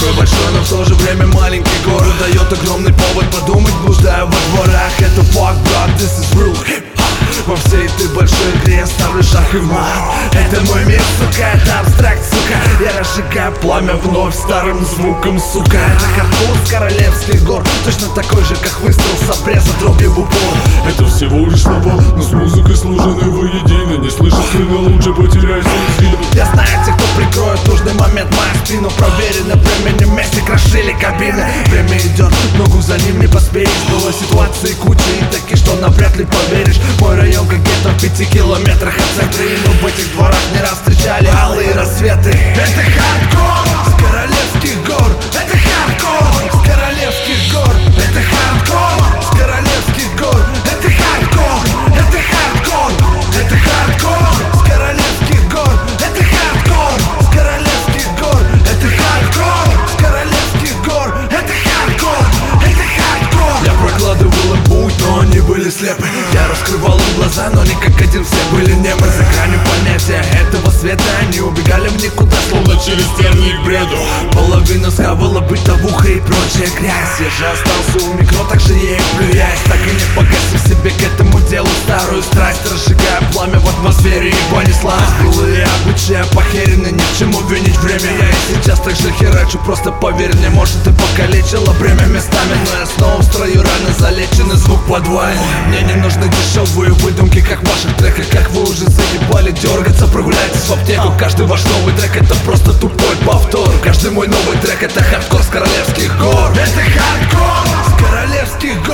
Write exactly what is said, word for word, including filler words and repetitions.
такой большой, но в то же время маленький город дает огромный повод подумать, блуждая во дворах. Это факт, брат, this is real hip-hop. Во всей этой большой игре ставлю шаг и мат. Это мой мир, сука, это абстракт, сука. Я разжигаю пламя вновь старым звуком, сука. Это хардкор с королевских гор, точно такой же, как выстрел с обреза дробью в упор. Это всего лишь слова, но с музыкой сложены воедино. Не слышишь сына, лучше потеряйся из виду. Я знаю тех, кто прикроет нужный момент мою спину. Проверено временем, вместе крошили кабины. Время идет, ногу за ним не поспеешь. Было ситуации куча и такие, что навряд ли поверишь. Мой район как гетто в пяти километрах от центра, и мы в этих дворах не раз встречали алые рассветы. Это хардкор с королевских гор. Это хардкор с королевских гор. Это хардкор с королевских гор. Это хардкор, это хардкор, это хардкор с королевских гор. Это хардкор с королевских гор. Это хардкор с королевских гор. Это хардкор, это хардкор. Я прокладывал им путь, но они были слепы. Я раскрывал им глаза, но не как один, все были немы. За гранью понятия этого света они убегали в никуда, словно через тернии к бреду. Половина схавала бытовуха и прочая грязь. Я же остался у микро, так же я и плюясь, так и не погасив себе к этому делу старую страсть. Разжигая пламя в атмосфере и понеслась. Былые обычаи похерены, ни к чему винить время. Я и сейчас так же херачу, просто поверь мне. Может и покалечило время местами, но я снова в строю, рано залеченный звук подвален. Мне не нужны дешевые выдумки, как в ваших треках. Как вы уже заебали дергаться, прогуляйтесь в аптеку. Каждый ваш новый трек это просто тупой повтор. Каждый мой новый трек это хардкор с королевских гор. Это хардкор с королевских гор.